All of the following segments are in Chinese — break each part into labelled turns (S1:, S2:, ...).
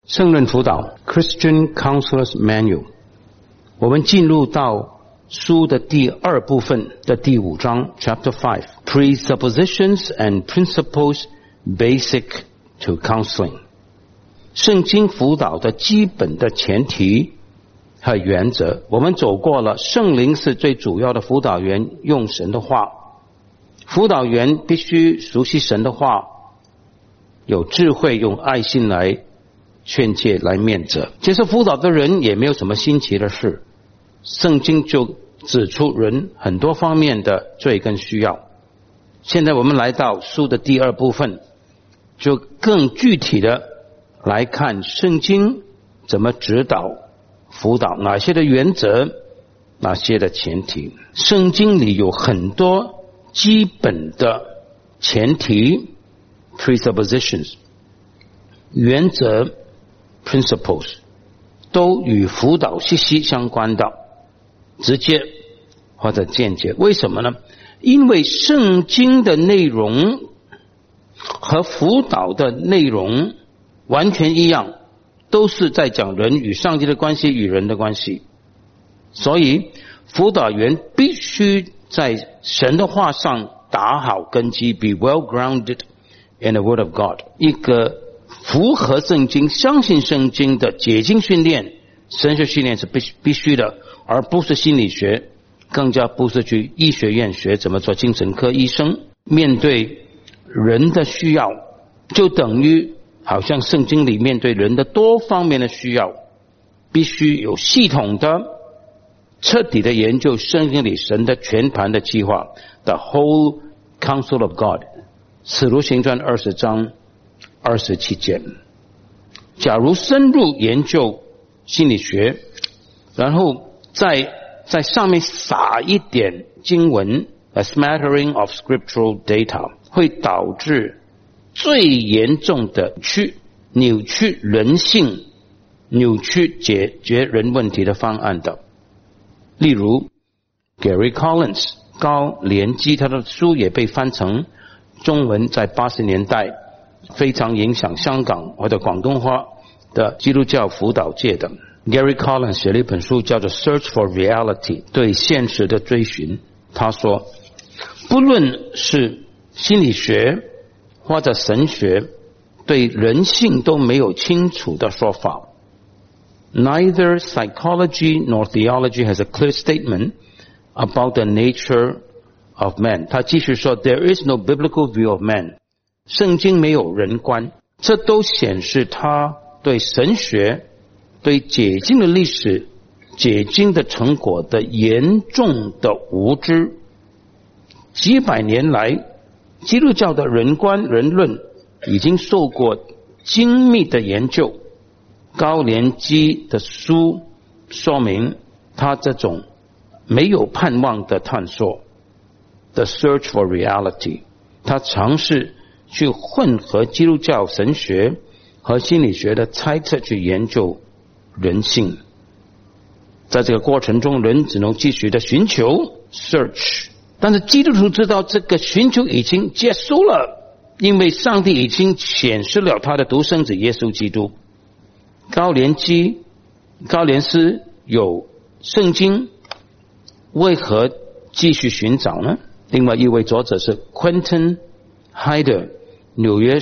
S1: 圣人辅导 Christian Counselor's Manual， 我们进入到书的第2部分的第5章 Chapter 5 Presuppositions and Principles Basic to Counseling， 圣经辅导的基本的前提和原则。我们走过了圣灵是最主要的辅导员，用神的话，辅导员必须熟悉神的话，有智慧，用爱心来劝诫，来面责。接受辅导的人也没有什么新奇的事，圣经就指出人很多方面的罪跟需要。现在我们来到书的第2部分，就更具体的来看圣经怎么指导辅导，哪些的原则，哪些的前提。圣经里有很多基本的前提 presuppositions， 原则 principles， 都与辅导息息相关的，直接或者间接。为什么呢？因为圣经的内容和辅导的内容完全一样，都是在讲人与上帝的关系，与人的关系。所以辅导员必须在神的话上打好根基， be well grounded in the word of God， 一个符合圣经、相信圣经的解经训练、神学训练是必须的，而不是心理学，更加不是去医学院学怎么做精神科医生。面对人的需要，就等于好像圣经里面对人的多方面的需要，必须有系统的彻底的研究圣经里神的全盘的计划， The whole counsel of God， 使徒行传20章27节。假如深入研究心理学，然后在上面撒一点经文 a smattering of scriptural data， 会导致最严重的扭曲人性、扭曲解决人问题的方案的。例如 Gary Collins 高连基，他的书也被翻成中文，在80年代非常影响香港或者广东话的基督教辅导界的。Gary Collins 写了一本书叫做 Search for Reality， 对现实的追寻。他说，不论是心理学或者神学，对人性都没有清楚的说法。Neither psychology nor theology has a clear statement about the nature of man。 他继续说 There is no biblical view of man， 圣经没有人观。这都显示他对神学、对解经的历史、解经的成果的严重的无知。几百年来，基督教的人观人论已经受过精密的研究。高连基的书说明他这种没有盼望的探索 The Search for Reality， 他尝试去混合基督教神学和心理学的猜测去研究人性。在这个过程中，人只能继续的寻求 search， 但是基督徒知道这个寻求已经结束了，因为上帝已经显示了他的独生子耶稣基督。高连斯有圣经，为何继续寻找呢？另外一位作者是 Quentin Hyder， 纽约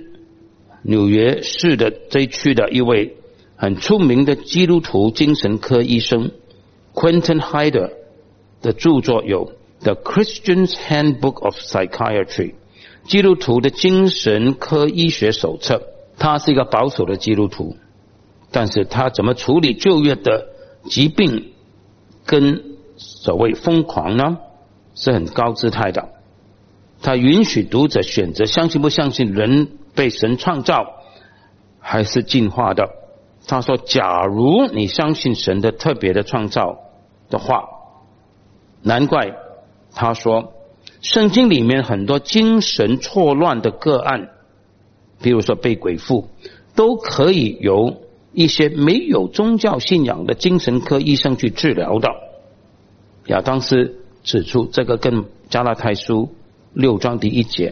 S1: 市的这一区的一位很出名的基督徒精神科医生。 Quentin Hyder 的著作有 The Christian's Handbook of Psychiatry， 基督徒的精神科医学手册。他是一个保守的基督徒，但是他怎么处理旧约的疾病跟所谓疯狂呢？是很高姿态的。他允许读者选择相信不相信人被神创造还是进化的。他说，假如你相信神的特别的创造的话，难怪他说圣经里面很多精神错乱的个案，比如说被鬼附，都可以由一些没有宗教信仰的精神科医生去治疗的。亚当斯指出这个跟加拉太书6章第1节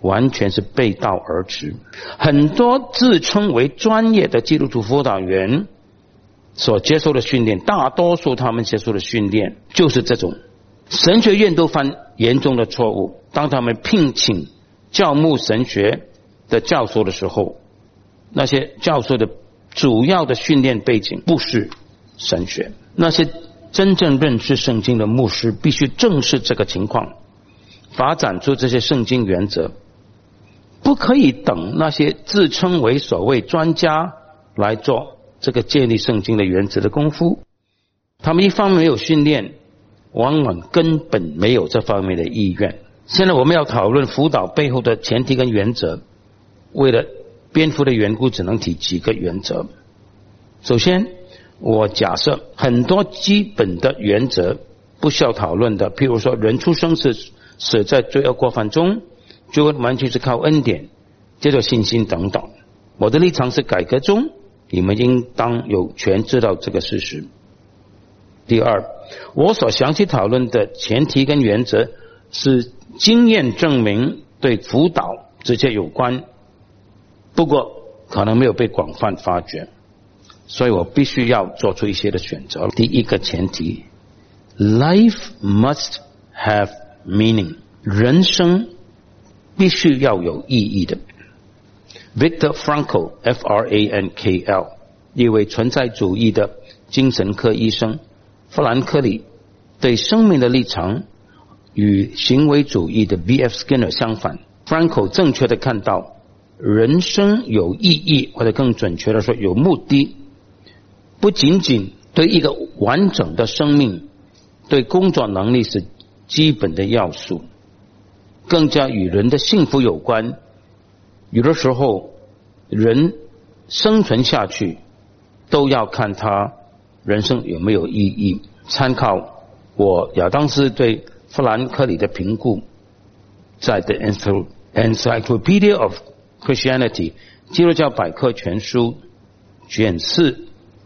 S1: 完全是背道而驰。很多自称为专业的基督徒辅导员所接受的训练，大多数他们接受的训练就是这种。神学院都犯严重的错误，当他们聘请教牧神学的教授的时候，那些教授的主要的训练背景不是神学。那些真正认识圣经的牧师必须正视这个情况，发展出这些圣经原则，不可以等那些自称为所谓专家来做这个建立圣经的原则的功夫。他们一方面没有训练，往往根本没有这方面的意愿。现在我们要讨论辅导背后的前提跟原则，为了篇幅的缘故，只能提几个原则。首先，我假设很多基本的原则不需要讨论的，譬如说人出生是死在罪恶过犯中，就完全是靠恩典，接着信心等等。我的立场是改革中，你们应当有权知道这个事实。第二，我所详细讨论的前提跟原则是经验证明对辅导直接有关，不过可能没有被广泛发掘，所以我必须要做出一些的选择。第一个前提 ，Life must have meaning， 人生必须要有意义的。Viktor Frankl F-R-A-N-K-L 一位存在主义的精神科医生，富兰克里对生命的立场与行为主义的 B.F. Skinner 相反。Frankl 正确的看到人生有意义，或者更准确的说有目的，不仅仅对一个完整的生命，对工作能力是基本的要素，更加与人的幸福有关。有的时候人生存下去都要看他人生有没有意义。参考我亚当斯对富兰克里的评估，在 The Encyclopedia of Christianity 基督教百科全书卷4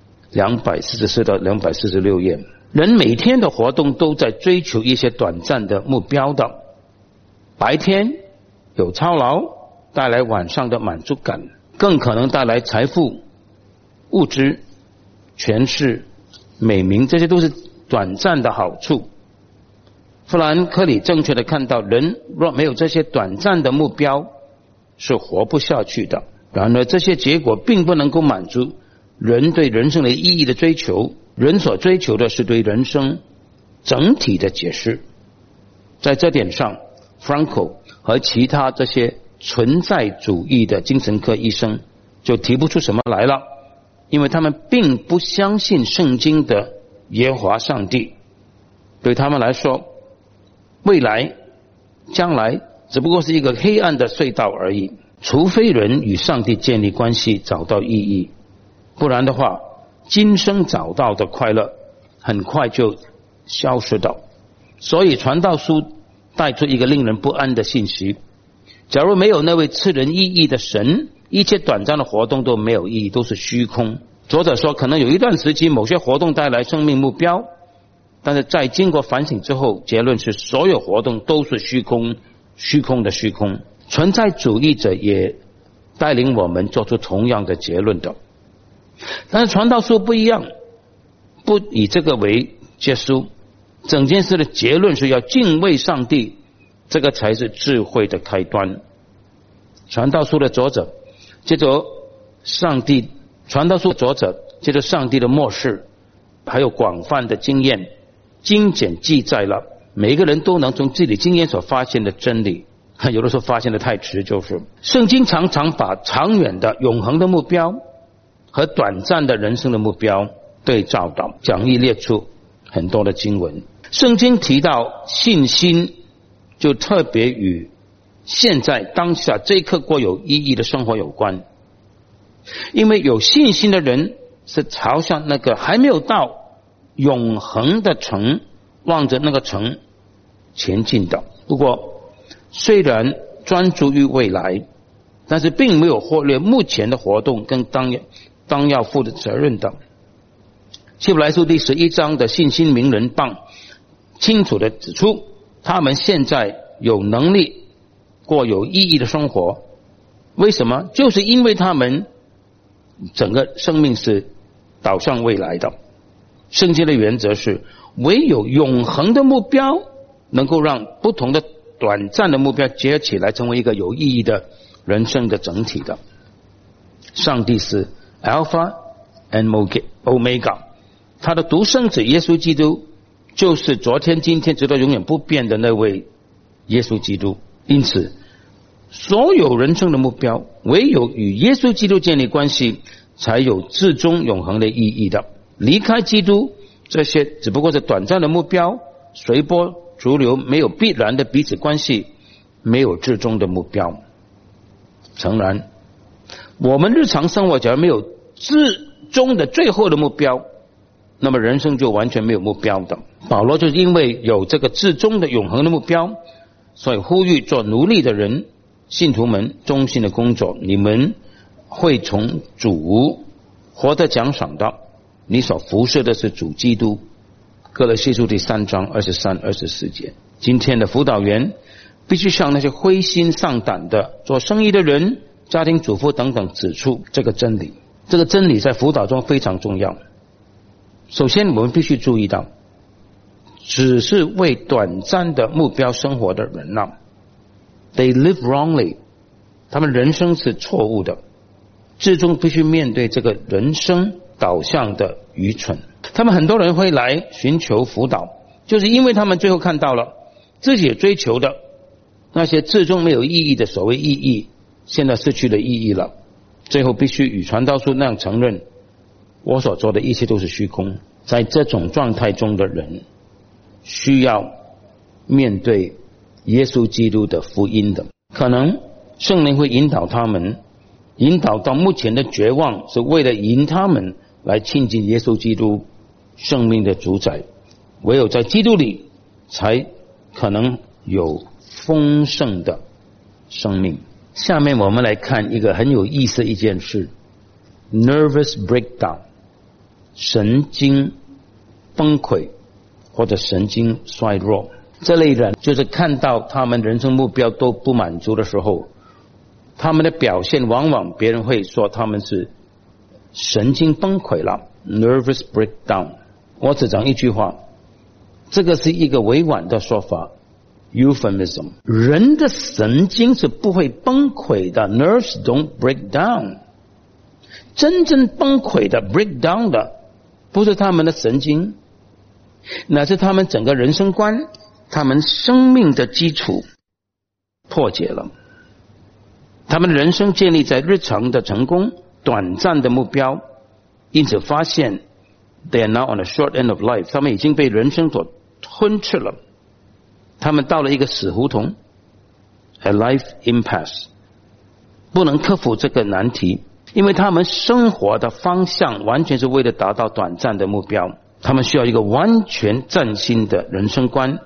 S1: 244到246页。人每天的活动都在追求一些短暂的目标的，白天有操劳带来晚上的满足感，更可能带来财富、物质、权势、美名，这些都是短暂的好处。富兰克里正确的看到，人若没有这些短暂的目标是活不下去的。然而这些结果并不能够满足人对人生的意义的追求，人所追求的是对人生整体的解释。在这点上 Frankl 和其他这些存在主义的精神科医生就提不出什么来了，因为他们并不相信圣经的耶和华上帝。对他们来说，未来将来只不过是一个黑暗的隧道而已，除非人与上帝建立关系，找到意义，不然的话今生找到的快乐很快就消失了。所以传道书带出一个令人不安的信息，假如没有那位赐人意义的神，一切短暂的活动都没有意义，都是虚空。作者说，可能有一段时期某些活动带来生命目标，但是在经过反省之后，结论是所有活动都是虚空，虚空的虚空。存在主义者也带领我们做出同样的结论的。但是传道书不一样，不以这个为结束，整件事的结论是要敬畏上帝，这个才是智慧的开端。传道书的作者接着上帝，传道书作者接着上帝的默示，还有广泛的经验，精简记载了每一个人都能从自己经验所发现的真理。有的时候发现的太迟，就是圣经常常把长远的永恒的目标和短暂的人生的目标对照到。讲义列出很多的经文，圣经提到信心就特别与现在当下这一刻过有意义的生活有关，因为有信心的人是朝向那个还没有到永恒的城，望着那个城前进的。不过虽然专注于未来，但是并没有忽略目前的活动跟当要负的责任的。希伯来书第11章的信心名人榜清楚地指出，他们现在有能力过有意义的生活。为什么？就是因为他们整个生命是导向未来的。圣经的原则是，唯有永恒的目标能够让不同的短暂的目标结合起来，成为一个有意义的人生的整体的。上帝是 Alpha and Omega， 他的独生子耶稣基督就是昨天今天直到永远不变的那位耶稣基督。因此所有人生的目标，唯有与耶稣基督建立关系，才有至终永恒的意义的。离开基督，这些只不过是短暂的目标，随波逐流，没有必然的彼此关系，没有至终的目标。诚然，我们日常生活假如没有至终的最后的目标，那么人生就完全没有目标的。保罗就是因为有这个至终的永恒的目标，所以呼吁做奴隶的人，信徒们忠心的工作，你们会从主获得奖赏的，你所服侍的是主基督。歌罗西书第3章23、24节。今天的辅导员必须向那些灰心丧胆的做生意的人、家庭主妇等等指出这个真理。这个真理在辅导中非常重要。首先我们必须注意到，只是为短暂的目标生活的人啊， they live wrongly， 他们人生是错误的，最终必须面对这个人生导向的愚蠢。他们很多人会来寻求辅导，就是因为他们最后看到了自己追求的那些最终没有意义的所谓意义，现在失去了意义了，最后必须与传道书那样承认，我所做的一切都是虚空。在这种状态中的人，需要面对耶稣基督的福音的。可能圣灵会引导他们，引导到目前的绝望，是为了引他们来亲近耶稣基督生命的主宰。唯有在基督里，才可能有丰盛的生命。下面我们来看一个很有意思的一件事， nervous breakdown， 神经崩溃或者神经衰弱。这类人就是看到他们人生目标都不满足的时候，他们的表现往往别人会说他们是神经崩溃了， nervous breakdown。 我只讲一句话，这个是一个委婉的说法， euphemism。 人的神经是不会崩溃的， nerves don't break down。 真正崩溃的 break down 的不是他们的神经，乃是他们整个人生观，他们生命的基础破解了。他们的人生建立在日常的成功、短暂的目标，因此发现 they are now on a short end of life， 他们已经被人生所吞噬了，他们到了一个死胡同， a life impasse， 不能克服这个难题，因为他们生活的方向完全是为了达到短暂的目标。他们需要一个完全崭新的人生观，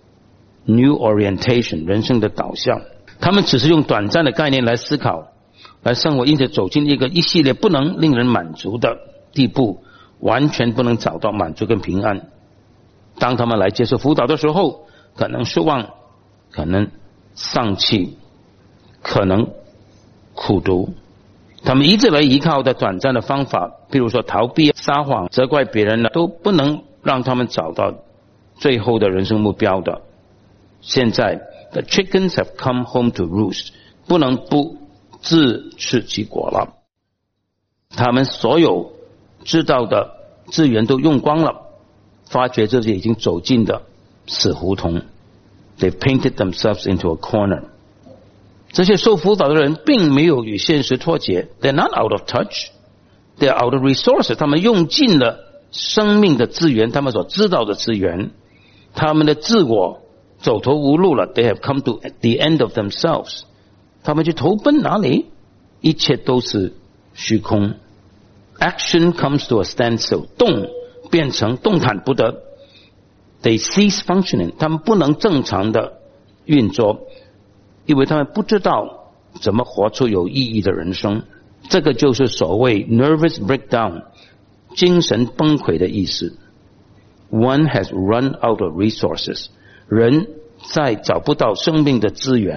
S1: new orientation， 人生的导向。他们只是用短暂的概念来思考来生活，因此走进一系列不能令人满足的地步，完全不能找到满足跟平安。当他们来接受辅导的时候，可能失望，可能丧气，可能苦读。他们一直来依靠的短暂的方法，譬如说逃避、撒谎、责怪别人，都不能让他们找到最后的人生目标的。现在 the chickens have come home to roost， 不能不自吃其果了。他们所有知道的资源都用光了，发觉自己已经走进的死胡同。 They've painted themselves into a corner。 这些受辅导的人并没有与现实脱节， They're not out of touch， They're out of resources。 他们用尽了生命的资源，他们所知道的资源，他们的自我走投无路了， They have come to the end of themselves。 他们去投奔哪里？一切都是虚空。 Action comes to a standstill， 动变成动弹不得， They cease functioning， 他们不能正常的运作，因为他们不知道怎么活出有意义的人生。这个就是所谓 nervous breakdown， 精神崩溃的意思。 One has run out of resources， 人再找不到生命的资源了。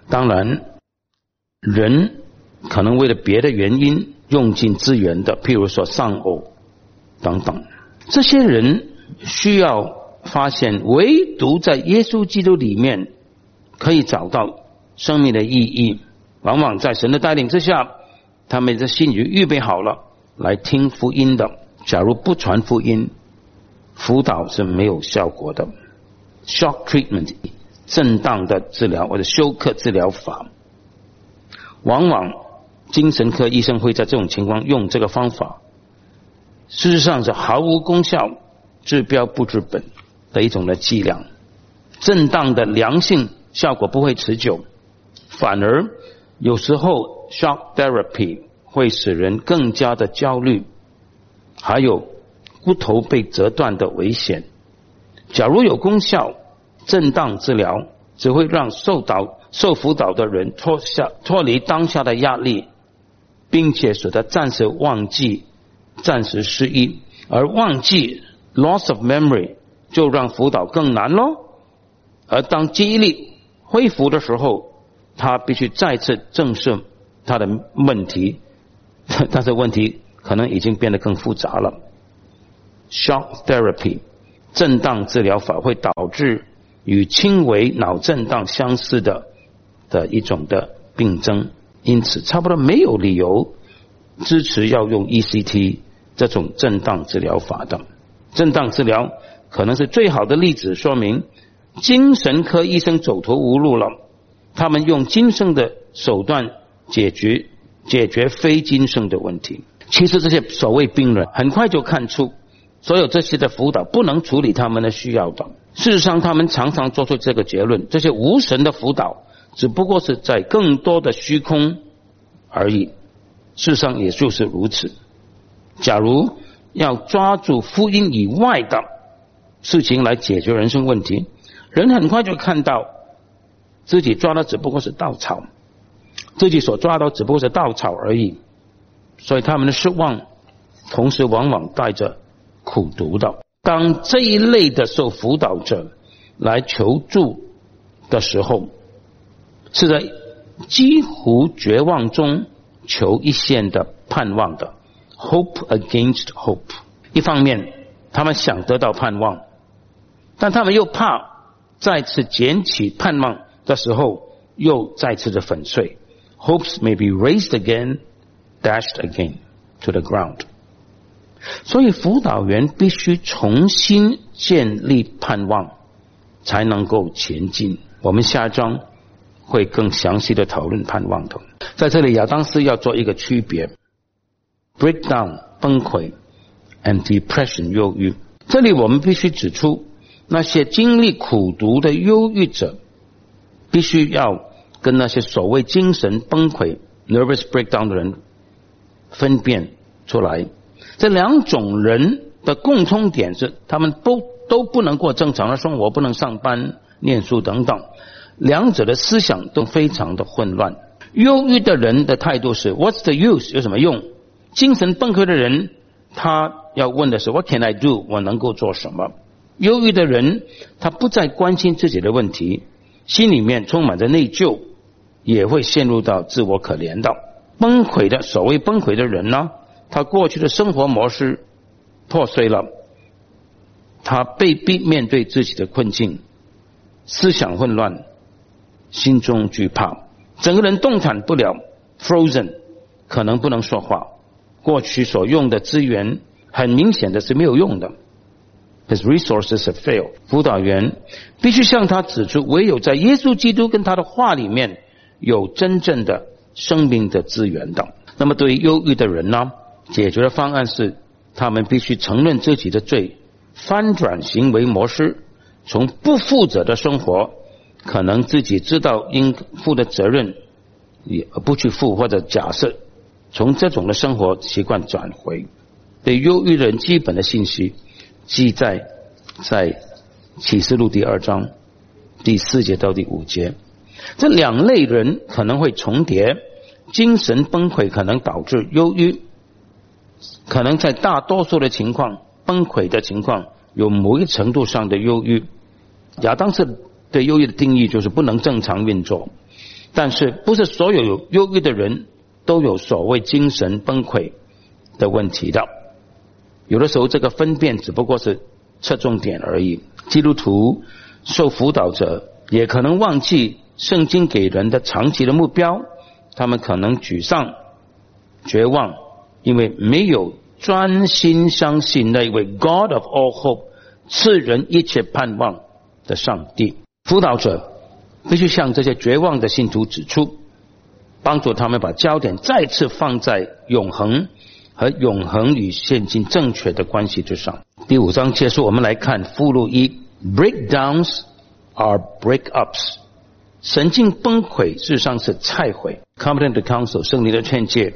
S1: 当然，人可能为了别的原因用尽资源的，譬如说丧偶等等，这些人需要发现，唯独在耶稣基督里面可以找到生命的意义。往往在神的带领之下，他们的心已预备好了来听福音的。假如不传福音，辅导是没有效果的。Shock treatment， 震荡的治疗或者休克治疗法，往往精神科医生会在这种情况用这个方法，事实上是毫无功效、治标不治本的一种的剂量。震荡的良性效果不会持久，反而有时候 shock therapy 会使人更加的焦虑，还有骨头被折断的危险。假如有功效，震荡治疗只会让受辅导的人脱离当下的压力，并且使他暂时忘记、暂时失忆，而忘记 loss of memory 就让辅导更难咯。而当记忆力恢复的时候，他必须再次正视他的问题，但是问题可能已经变得更复杂了。Shock therapy 震荡治疗法会导致与轻微脑震荡相似的一种的病症，因此差不多没有理由支持要用 ECT 这种震荡治疗法的。震荡治疗可能是最好的例子，说明精神科医生走投无路了，他们用精神的手段解决非精神的问题。其实这些所谓病人很快就看出，所有这些的辅导不能处理他们的需要的。事实上他们常常做出这个结论，这些无神的辅导只不过是在更多的虚空而已。事实上也就是如此。假如要抓住福音以外的事情来解决人生问题，人很快就看到自己抓的只不过是稻草，自己所抓到只不过是稻草而已，所以他们的失望同时往往带着苦毒的。当这一类的受辅导者来求助的时候，是在几乎绝望中求一线的盼望的 hope against hope。 一方面他们想得到盼望，但他们又怕再次捡起盼望的时候又再次的粉碎。 Hopes may be raised again, dashed again to the ground。 所以辅导员必须重新建立盼望，才能够前进。我们下一章会更详细的讨论盼望的。在这里亚当斯要做一个区别， breakdown 崩溃 and depression 忧郁。这里我们必须指出，那些经历苦毒的忧郁者必须要跟那些所谓精神崩溃 nervous breakdown 的人分辨出来。这两种人的共通点是，他们都不能过正常的生活，不能上班、念书等等，两者的思想都非常的混乱。忧郁的人的态度是 What's the use？ 有什么用？精神崩溃的人他要问的是 What can I do？ 我能够做什么？忧郁的人他不再关心自己的问题，心里面充满着内疚，也会陷入到自我可怜的。所谓崩溃的人呢，他过去的生活模式破碎了，他被逼面对自己的困境，思想混乱，心中惧怕，整个人动弹不了 frozen， 可能不能说话。过去所用的资源很明显的是没有用的， His resources have failed。 辅导员必须向他指出，唯有在耶稣基督跟他的话里面有真正的生命的资源的。那么对于忧郁的人呢，解决的方案是他们必须承认自己的罪，翻转行为模式，从不负责的生活，可能自己知道应负的责任也不去负，或者假设从这种的生活习惯转回。对忧郁人基本的信息记在启示录第2章第4节到第5节。这两类人可能会重叠，精神崩溃可能导致忧郁，可能在大多数的情况，崩溃的情况有某一程度上的忧郁。亚当斯对忧郁的定义就是不能正常运作， 但是不是所有有忧郁的人都有所谓精神崩溃的问题的，有的时候这个分辨只不过是侧重点而已。基督徒受辅导者也可能忘记圣经给人的长期的目标，他们可能沮丧绝望，因为没有专心相信那位 God of all hope 赐人一切盼望的上帝。辅导者必须向这些绝望的信徒指出，帮助他们把焦点再次放在永恒和永恒与现今正确的关系之上。第5章结束，我们来看附录1 Breakdowns are breakups。 神经崩溃事实上是拆毁。 Competent Counsel 圣灵的劝诫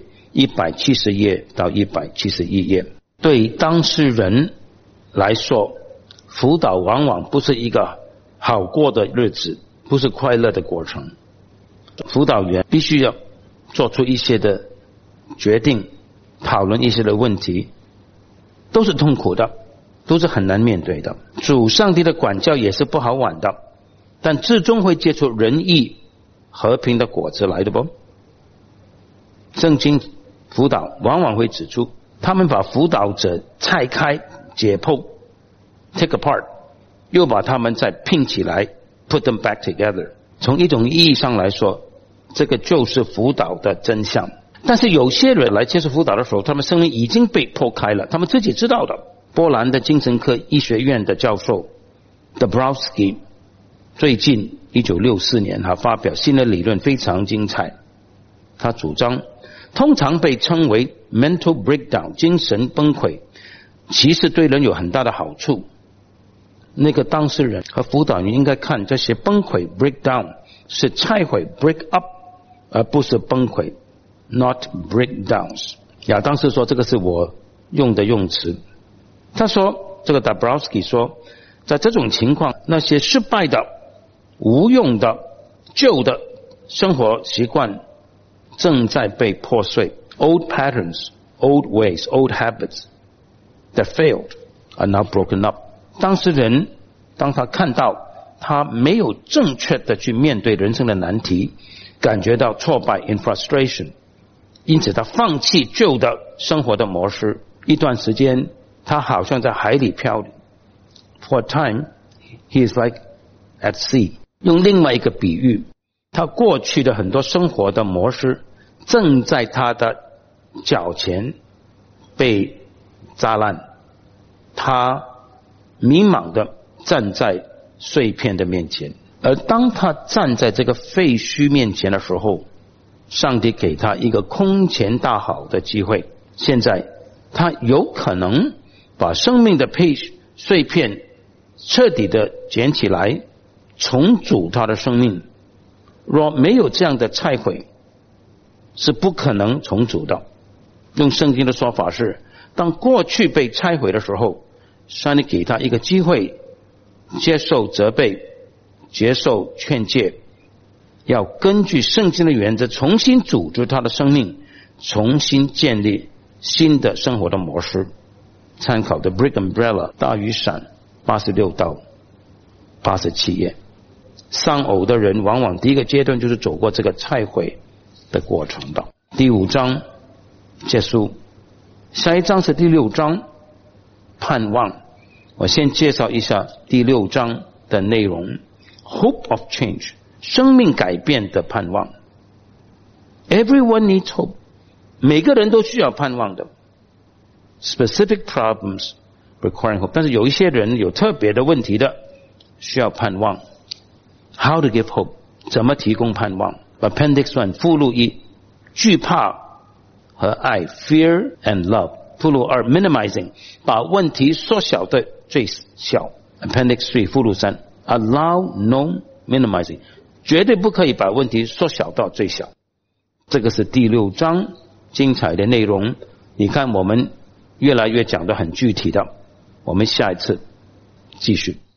S1: 170页到171页。对当事人来说，辅导往往不是一个好过的日子，不是快乐的过程。辅导员必须要做出一些的决定，讨论一些的问题，都是痛苦的，都是很难面对的。主上帝的管教也是不好玩的，但最终会结出仁义和平的果子来的不？圣经辅导往往会指出，他们把辅导者拆开解剖 take apart， 又把他们再拼起来 put them back together。 从一种意义上来说，这个就是辅导的真相。但是有些人来接受辅导的时候，他们生命已经被破开了，他们自己知道的。波兰的精神科医学院的教授 Dabrowski 最近1964年他发表新的理论，非常精彩。他主张通常被称为 mental breakdown 精神崩溃，其实对人有很大的好处。那个当事人和辅导员应该看这些崩溃 breakdown 是拆毁 break up， 而不是崩溃 not breakdowns。 亚当斯说这个是我用的用词。他说，这个 Dabrowski 说，在这种情况，那些失败的无用的旧的生活习惯正在被破碎。 Old patterns, old ways, old habits that failed are now broken up。 当事人当他看到他没有正确的去面对人生的难题，感觉到挫败 in frustration， 因此他放弃旧的生活的模式。一段时间他好像在海里漂流。 For a time he is like at sea。 用另外一个比喻，他过去的很多生活的模式正在他的脚前被砸烂，他迷茫的站在碎片的面前。而当他站在这个废墟面前的时候，上帝给他一个空前大好的机会。现在他有可能把生命的碎片彻底的捡起来，重组他的生命。若没有这样的拆毁，是不可能重组的。用圣经的说法是，当过去被拆毁的时候，上帝给他一个机会，接受责备，接受劝诫，要根据圣经的原则重新组织他的生命，重新建立新的生活的模式。参考的 Brick Umbrella 大雨伞86到87页。丧偶的人往往第一个阶段就是走过这个拆毁的过程的。第5章结束，下一章是第6章盼望。我先介绍一下第6章的内容。 Hope of change 生命改变的盼望。 Everyone needs hope 每个人都需要盼望的。 Specific problems requiring hope 但是有一些人有特别的问题的需要盼望。 How to give hope 怎么提供盼望。 Appendix 1附录1惧怕和爱 Fear and love。 附录2 Minimizing 把问题缩小的最小。 Appendix 3附录3 Allow no minimizing 绝对不可以把问题缩小到最小。这个是第6章精彩的内容。你看我们越来越讲得很具体的，我们下一次继续。